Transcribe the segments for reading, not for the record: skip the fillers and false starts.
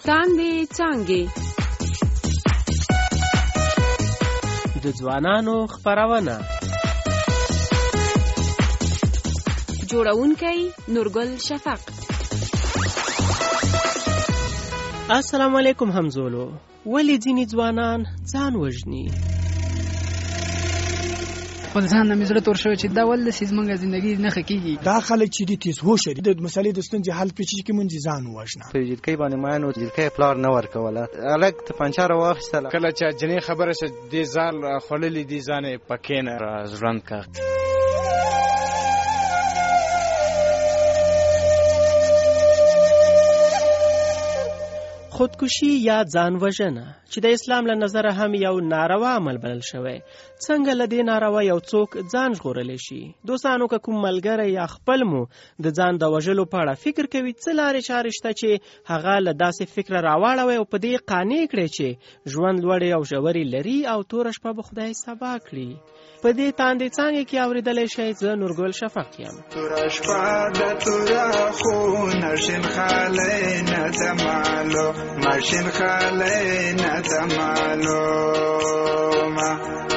تاندې څانګې د ځوانانو خپرونه جوړونکی نورګل شفق. السلام علیکم همزولو. ولی ځینې ځوانان ځان وژني؟ خپل ځان نه مې زړه تور شوی چې دا ولې داسې زموږ زندګي نښه کېږي. دا خلک چې دي تیز هوښه دي، د مسلې د ستونزې حل پېچي کې مونږ ځان ووژنه. په جلکۍ باندې ماینو جلکۍ پلار نه ورکوله، هلک تپنچه راواخیستله. کله چې جنې خبره شوه دې ځال خوړلي دي ځان یې پکې نه ژوند کا. خودکشي یا ځان وژنه چې د اسلام له نظره هم یو ناروا عمل بلل شوی، څنګه له دې ناروا یو څوک ځان ژغورلی شي؟ دوستانو که کوم ملګری یا خپل مو د ځان د وژلو په اړه فکر کوي، څه لارې چارې شته چې هغه له داسې فکره راواړوي او په دې قانع کړي چې ژوند لوړې او ژورې لري او توره شپه به خدای سبا کړي؟ په دې تاندې څانګې کې اورېدلی شئ. زه نورګل شفق یم. توره شپه د توره خونه شین خالی نه د مالو ماشین خالی نه د معلومه.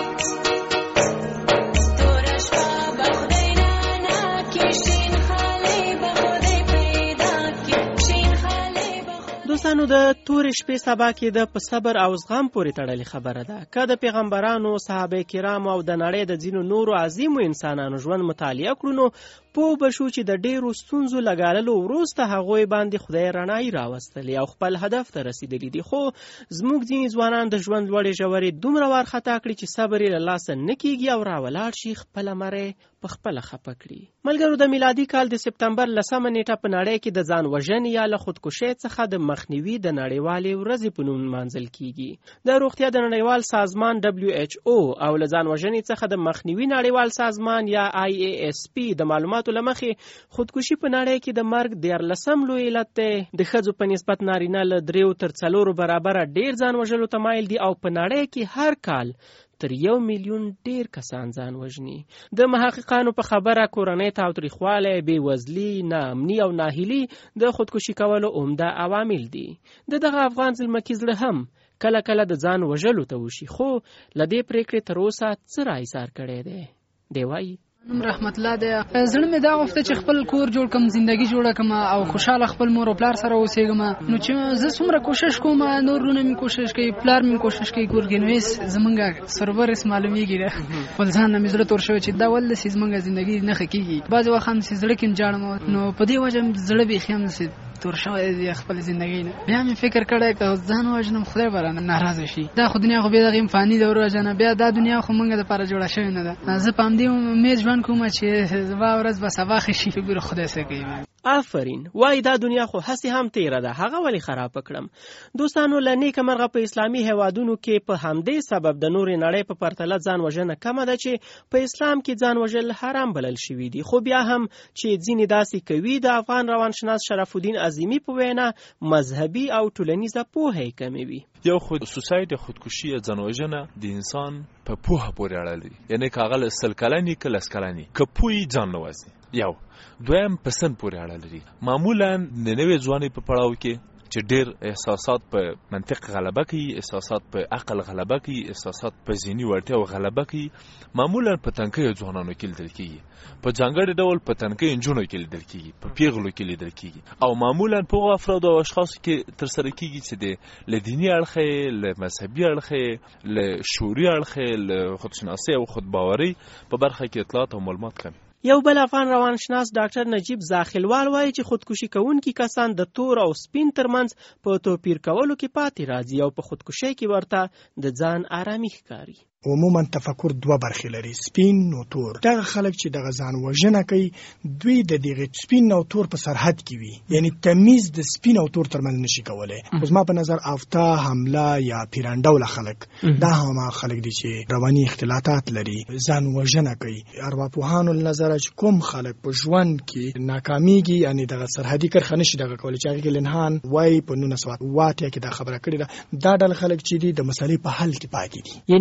توره شپه به خدای رانا کې شین خالی به خدای پیدا کې شین خالی به خدای. دوستانو د تورې شپې سبا کېده په صبر او زغم پورې تړلې خبره ده. که د پیغمبرانو، صحابه کرامو او د نړۍ د ځینو نورو عظیمو انسانانو ژوند مطالعه کړو نو پوه به شو چې د ډېرو ستونزو لګاللو وروسته هغوی باندې خدای رڼایي راوستلې او خپل هدف ته رسیدلي دي. خو زموږ ځینې ځوانان د ژوند لوړې ژورې دومره وارخطا کړي چې صبر یې له لاسه نه کېږي او راولاړ شي خپله مرۍ په خپله خفه کړي. ملګرو، د میلادي کال د سپتمبر 10 نیټه په نړۍ کې د ځان وژنې یا له خودکشۍ څخه د مخنیوي د نړیوالې ورځې په نوم نمانځل کېږي. د روغتیا د نړیوال سازمان WHO او له ځان وژنې څخه د مخنیوي نړیوال سازمان یا IASP د معلوماتو له مخې خودکشي په نړۍ کې د مرګ 14 لوی علت دی. د ښځو په نسبت نارینه له 3 تر 4 برابره ډېر ځان وژلو ته مایل دي او په نړۍ کې هر کال تر 1 میلیون ډیر کسان ځان وژني. د محققانو په خبره کورنۍ تاوتریخوالی، بېوزلي، ناامني او ناهیلي د خودکشي کولو عمده عوامل دي. دغه افغان زلمکي زړه هم کله کله د ځان وژلو ته وشي، خو له دې پرېکړې تر اوسه څه راایثار کړی دی؟ دی وایي نوم رحمت الله دی. زړه مې دا غوښته چې خپل کور جوړ کړم، زندگی جوړه کړم او خوشاله خپل مور او پلار سره اوسېږم. نو چې زه څومره کوشش کوم، نور رونه مې کوشش کوي، پلار مې کوشش کوي، ګورګنویس زمونږ سرورس معلومیږي ده. خپل ځان نه مې زړه تور شوی چې دا ولې داسې زمونږ زندگی نښه کېږي. بعضې وخت هم چې زړه کې جاړم نو په دې وجه زړه بیخي هم تور شوی دی خپل زندگی نه. بیا مې فکر کړی که ځان وژنم خدای به رانه ناراضه شي. دا خو دنیا خو بیا دغه فاني دوره وژنه، بیا دا دنیا خو موږ دپاره جوړه شوې نه ده. زه په همدې امید ژوند کوم چې زما ورځ به سبا ښه شي، ګوره خدای څه کوي. آفرین. وای دا دنیا خو هسې هم تیره ده، هغه ولې خراب کړم؟ دوستانو، له نیکه مرغه په اسلامي هیوادونو کې په همدې سبب د نورې نړۍ په پرتله ځان وژنه کمه ده چې په اسلام کې ځان وژل حرام بلل شوي دي. خو بیا هم چې ځینې داسې کوي، د افغان روانشناس شرف الدین عظیمی په وینا مذهبي او ټولنیزه پوهه یې کموي. یو سوساید خودکشي یا ځان وژنه د انسان په پوهه پورې اړه لري، یعنی که هغه 100 کلنی که 10 کلنی که پوهی ځان نه وژني. یو دویم پسند پورې اړه لري. معمولا د نوې ځوانۍ په پړاو کې چې ډېر احساسات په منطق غلبه کوي، احساسات په عقل غلبه کوي، احساسات په ذهني وړتیاو غلبه کوي، معمولا په تنکیو ځوانانو کې لیدل کېږي، په ځانګړي ډول په تنکیو نجونو کې لیدل کېږي، په پیغلو کې لیدل کېږي، او معمولا په هغو افرادو او اشخاصو کې ترسره کېږي چې له دیني اړخه یې، له مذهبي اړخه یې، له شعوري اړخه یې، له خودشناسۍ او خودباورۍ په برخه کې اطلاعات او معلومات کم. یو بل افغان روانشناس ډاکټر نجیب زاخیلوال وایي چې خودکشي کوونکي کسان د تور او سپین ترمنځ په توپیر کولو کې پاتې راځي او په خودکشۍ کې ورته د ځان آرامي ښکاري. عموما تفکر دوه برخې لري، سپین او تور. دغه خلک چې دغه ځان وژنه کوي، دوی د دغه سپین او تور په سرحد کې وي، یعنی تمیز د سپین او تور ترمنځ نشي کولای. خو زما په نظر افتا، حمله یا پیرانډول خلک دا هم خلک دي چې رواني اختلالات لري، ځان وژنه کوي. ارواپوهانو نظر چې کوم خلک په ژوند کې ناکامیږي، یعنی دغه سرحدي کرښه نشي دغه کولای، چې هغه لنهان وای په 1908 کې دا خبره کړې ده. دا ډول خلک چې دي د مسلې په حل کې پاتې دي، یعنی هغه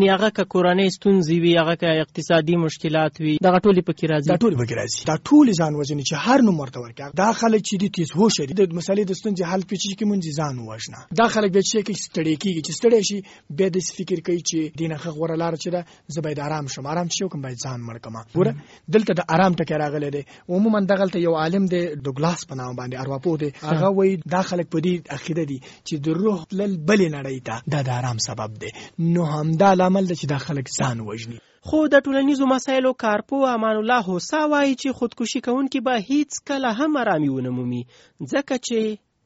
کورنۍ ستونزې وي هغه که اقتصادي مشکلات وي دغه ټولې پکې راځي دا ټولې ځان وژنې چې هر نوم ورته ورکړي دا خلک چې دي تیز هوښه دي د مسلې د ستونزې حل پېچي کې مونږ ځان ووژنه دا خلک بیا چې ستړي کېږي چې ستړی شي بیا داسې فکر کوي چې دې نه ښه غوره لاره چې ده زه باید ارام شم ارام چې وکړم باید ځان مړ کړم ګوره دلته د ارام ټکی راغلی دی عموما دغلته یو عالم دی ډوګلاس په نامه باندې ارواپوه دی هغه وایي دا خلک په دې عقیده دي چې د روح تلل بلې نړۍ ته دا د ارام سبب دی نو همدا لامل دی چې دا خلک ځان وژني خو د ټولنیزو مسایلو کارپو امان الله هوسا وایي چې خودکشي کوونکي به هیڅ کله هم ارامي ونه مومي ځکه چې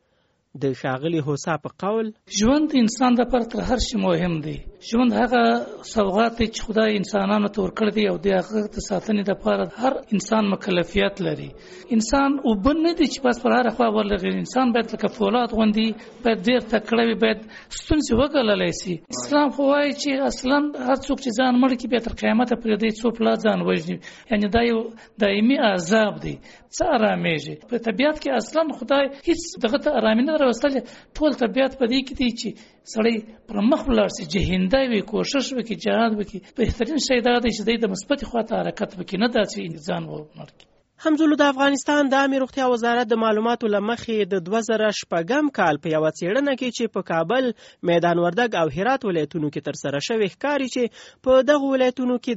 د ښاغلي هوسا په قول ژوند د انسان لپاره تر هر شي مهم دی ژوند هغه سوغات دی چې خدای انسانانو ته ورکړی دی او د هغه د ساتنې لپاره هر انسان مکلفیت لري انسان اوبه نه دی چې بس پر هره خوا ورلغي انسان باید لکه فولاد غوندي باید ډېر تکړه وي باید ستونزې وګاللی شي اسلام خو وایي چې اصلا هر څوک چې ځان مړ کړي بیا تر قیامته پرېږدي څو پلا ځان وژني یعنې دا یو دایمي عذاب دی څه ارامېږي په طبیعت کې اصلا خدای هیڅ دغه ته ارامي نه راوستلې ټول طبیعت په دې کې دی چې سړی پر مخ ولاړ شي جهنده وي کوشش وکړي جهاد وکړي بهترین شی دا دی چې د مثبتې خواته حرکت وکړي نه دا چې ځان ومړ کړي همزولو د افغانستان د عامې روغتیا وزارت د معلوماتو له مخې د 2006 کال په یوه څېړنه کې چې په کابل میدان وردګ او هرات ولایتونو کې ترسره شوې ښکاري چې په دغه ولایتونو کې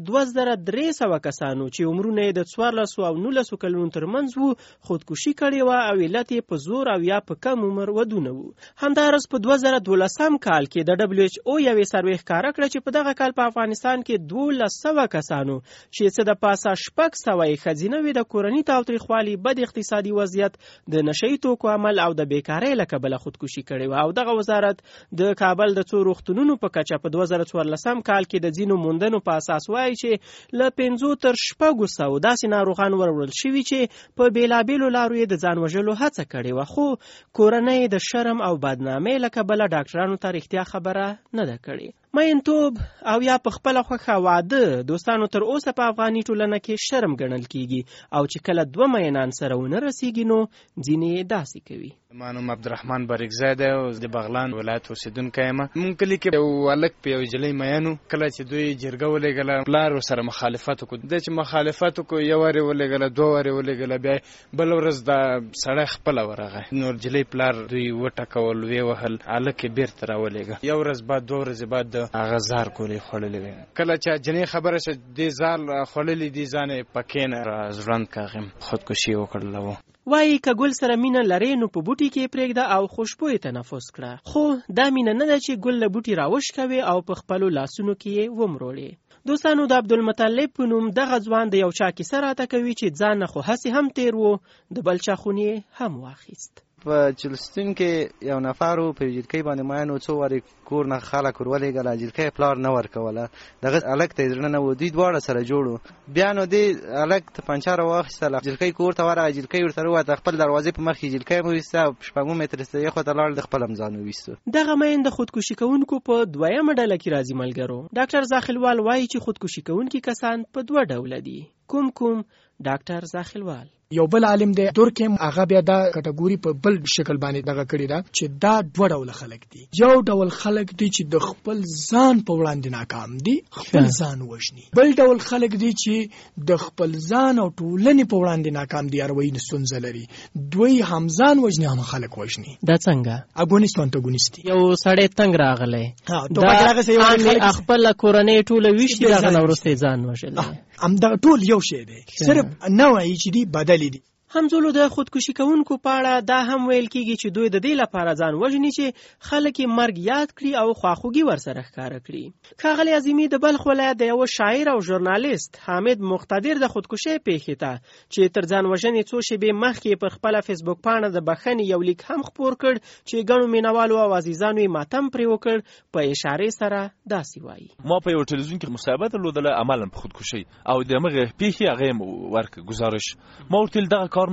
2300 کسانو چې عمرونه یې د 14 او 19 کلونو ترمنځ وو خودکشي کړې وه او علت یې په زور او یا په کم عمر ودونه وو همداراز په 2012 کال کې د WHO یوې سروې ښکاره کړه چې په دغه کال په افغانستان کې 1200 کسانو چې څه د پاسه 600 یې ښځینه وې د کورنۍ تاوتریخوالي بد اقتصادي وضعیت د نشهیي توکو عمل او د بیکارۍ له کبله خودکشي کړې وه او دغه وزارت د کابل د څو روغتونونو په کچه په 2014 کال کې د ځینو موندنو په اساس وایي چې له 500 تر 600 داسې ناروغان وروړل شوي چې په بېلابېلو لارو یې د ځان وژلو هڅه کړې وه خو کورنۍ د شرم او بدنامۍ له کبله ډاکټرانو ته رښتیا خبره نه ده کړې مینتوب او یا په خپله خوښه واده دوستانو تر اوسه په افغاني ټولنه کې شرم ګڼل کیږي او چې کله دوه مینان سره ونه رسیږي نو ځینې داسې کوي ما نوم عبدالرحمن باریکزی دی او د بغلان ولایت اوسېدونکی یم مونږ کلي کې یو هلک په یو نجلۍ میین وو کله چې دوی جرګه ولېږله پلار ورسره مخالفت وکړو دی چې مخالفت وکړو یو وارې ولېږله دوه وارې ولېږله بیا بله ورځ دا سړی خپله ورغی نو نجلۍ پلار دوی وټکول ویې وهل هلک یې بېرته راولېږه یو ورځ بعد دوه ورځې بعد د هغه زار ګولې خوړلې وې کله چې جنۍ خبره شوه دې زار خوړلې دي ځان یې پکې نه ژوند کاغیم خودکشي وکړله و وایي که ګل سره مینه لرې نو په بوټي کې پرېږده او خوشبویې تنفس کړه خو دا مینه نه ده چې ګل له بوټي راوشکوي او په خپلو لاسونو کې یې ومروړې دوستانو د عبدالمطلب په نوم دغه ځوان د یو چا کیسه راته کوي چې ځان نه خو هسې هم تیر و د بل چا خون یې هم واخیست په چلستون کې یو نفر په جلکۍ باندې ماینو څو وارې کور نه خلک ورولېږله جلکۍ پلار نه ورکوله دغه هلک ته یې زړه نه و دوی دواړه سره جوړ و بیا نو دې هلک ته پنچه راواخیستله جلکۍ کور ته ورغی جلکۍ ورته ووته خپل دروازې په مخ کې جلکۍ هم وویسته او په شپږمو متر یې خواته لاړ د خپل هم ځان وویستو دغه مین د خودکشي کوونکو په دویمه ډله کې راځي ملګرو ډاکټر زاخلوال وایي چې خودکشي کوونکي کسان په دوه ډوله دي کوم ډاکټر زاخلوال یو بل عالم دی دورکیم هغه بیا دا کټګوري په بل شکل باندې دغه کړی دا چې دا دوه ډول خلک دي یو ډول خلک دي چې د خپل ځان په وړاندې ناکام دي خپل ځان وژني بل ډول خلک دي چې د خپل ځان او ټولنې په وړاندې ناکام دي اروي ستونزه لري دوی هم ځان وژني هم خلک وژني دا څنګه اګونیست انټاګونیست یو سړی تنگ راغلی دا خپل کورنۍ ټوله ویشتي دغه نه وروسته ځان وژلی همدغه ټول یو شی دی صرف نوعی چې دی بدلی دی همزولو د خودکشي کوونکو په اړه دا هم ویل کیږي چې دوی د دې لپاره ځان وژني چې خلک یې مرګ یاد کړي او خواخوږي ورسره ښکاره کړي ښاغلی عظیمي د بلخ ولایت د یوه شاعر او ژورنالیست حامد مقتدر د خودکشۍ پیښې ته چې تر ځان وژنې څو شېبې مخکې پر خپله فیسبوک پاڼه د بخښنې یو لیک هم خپور کړ چې ګڼو مینوالو او عزیزانو یې ماتم پرې وکړ په اشارې سره داسې وایي ما په یو تلویزیون کې مصاحبه درلودله عملا په خودکشۍ او د همغې پیښې هغه یې ورکړه ګزارش ما ورته ویل دغه کار مه کوئ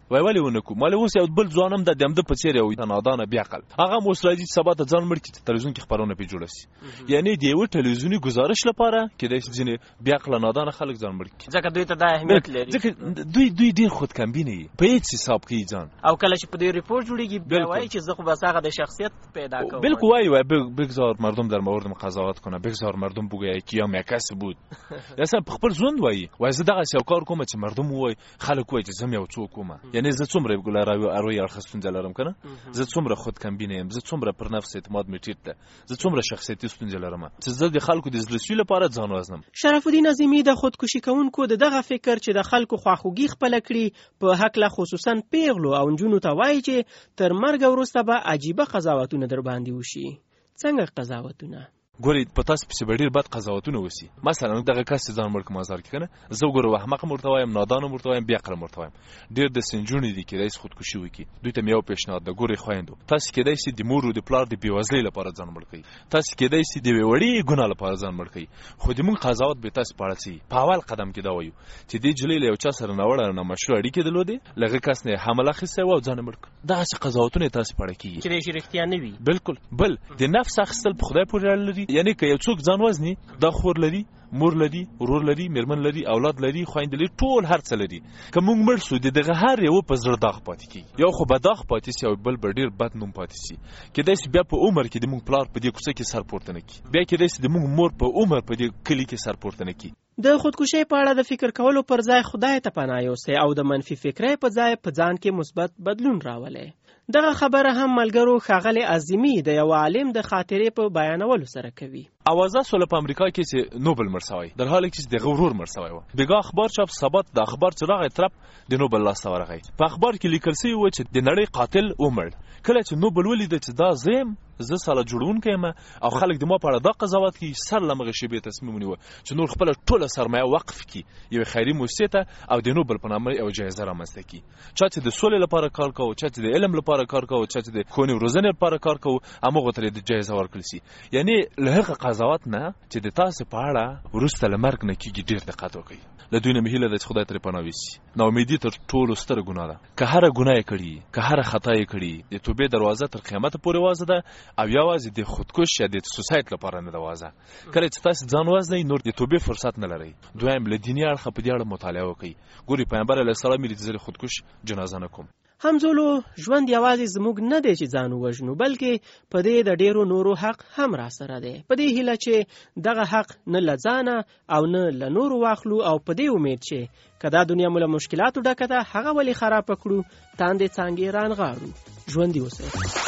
وای ولې ونه کو مال اوس یو بل ځوانم د دمده په څیر یو نادانه بیا عقل هغه موسراجي سبا ته ځان مړ کی تلویزیون کې خبرونه پی جوړ شي یعنی دی یو ټلویزیونی گزارش لپاره کې د ځینې بیا عقل نادانه خلک ځان مړ کی ځکه دوی ته د اهمیت لري ځکه دوی ډیر خودکمبینه په هیڅ حساب کې ځان او کله چې په دې ریپورت جوړیږي بیا وایي چې زه خو بس هغه د شخصیت پیدا کوم بالکل وای بگذار مردم در موردم قضاوت کنه بگذار مردم بگه کیا مکس بود اصلا خپل ژوند وای زه دغه یو کار کوم چې مردم وای خلک وای چې زم یو څوک کوم یعنی زه څومره ګل اروي الخصون دلارم کنه زه څومره خود کمبینه یم زه څومره پر نفس اعتماد میټیټ ده زه څومره شخصیتي ستونزې لرم چې زه د خلکو د زلسوي لپاره ځان وزنم. شرف الدین عظیمی د خودکشي کوونکو دغه فکر چې د خلکو خواخوږي خپل کړي په حق له خصوصا پیغلو او نجونو ته وایي چې تر مرګ وروسته به عجیبه قضاوتونه در باندې وشي. څنګه قضاوتونه؟ ګوري په تاسو په ډیر بد قضاوتونه وسی مثلا دغه کس ځان مړ کوم ازار کنه زه ګورو احمق مرتوایم نادان مرتوایم بیا قل مرتوایم ډیر د سنجونی دي کې رئیس خودکشي وکي دوی ته میو پیشنهاد د ګوري خويندو تاسو کې دای سي د مور او د پلار د بیوزلۍ لپاره ځان مړ کوي تاسو کې دای سي د وړي ګناه لپاره ځان مړ کوي خو د مون قضاوت به تاسو پاړه سي په اول قدم کې دا وایو چې د جلیل یو چا سره نوړه نه مشروع اړیکې درلودي لږه کس نه حمله خسته و ځان مړ دا څه قضاوتونه تاسو پاړه کیږي چې د شریکتیا نه وي بالکل بل د نفس اخستل په خدای پورې لري یعنی که یو څوک ځان وزني دا خور لري مور لري ورور لري میرمن لري اولاد لري خويند لري ټول هر څه لري که موږ مړ شو دغه هر یو په زړه داغ پاتې کی یو خو به داغ پاتې سي او بل ډیر بد نوم پاتې سي کله چې بیا په عمر کې د موږ پلار په دې کوڅه کې سر پورته نه کی بیا کله چې د موږ مور په عمر په دې کلی کې سر پورته نه کی. د خودکشي په اړه د فکر کولو پر ځای خدای ته پناه یوسئ او د منفي فکرۍ په ځای په ځان کې مثبت بدلون راولئ. دغه خبره هم ملګرو ښاغلی عظیمی د یو عالم د خاطرې په بیانولو سره کوي. اوازه سول په امریکا کې چې نوبل مرسوي در حال کې د غرور مرسوي و بګا اخبار چاپ ثبت د اخبار چراغ طرف د نوبل لاسته ورغی په اخبار کې لیکل شوی و چې د نړۍ قاتل عمر کله چې نوبل ولید چې دا زم زه سره جوړون کيم او خلک د ما په اړه د قضاوت کې سر لمغه شی به تصمیم ونیو چې نور خپل ټوله سرمایه وقف کی یو خیري مؤسسه او د نوبل په نامه یو جایزه رامنځته کی چې د سولې لپاره کار کوي چې د علم لپاره کار کوي چې د کونی روزنې لپاره کار کوي هغه غوښتل د جایزه ورکړل شي یعنی له قضاوت نه چې د تاسو په اړه ورسته لمرګ نه کیږي ډیر دقت وکړي له دوی نه مهله د خدای تر پناه وسی نو امیدي تر ټولو ستر ګناه ده که هر ګناه کړي که هر خطا کړي د توبې دروازه تر قیامت پورې وازه ده او یوازې د خودکش یا د سوسایت لپاره نه دوازه کله چې تاسو ځان وازنئ نور د توبې فرصت نه لرئ دویم له دیني اړخه په دې اړه مطالعه وکړئ ګوري پیغمبر علیه السلام یې د خودکش جنازه نه کوم. همزولو ژوند یوازې زموږ نه دی چې ځان ووژنو بلکې په دې د ډیرو نورو حق هم را سره دی په دې هیله چې دغه حق نه له ځانه او نه له نورو واخلو او په دې امید چې که دا دنیا مو له مشکلاتو ډکه ده هغه ولې خرابه کړو تاندې څانګې رانغاړو. ژوندي اوسئ.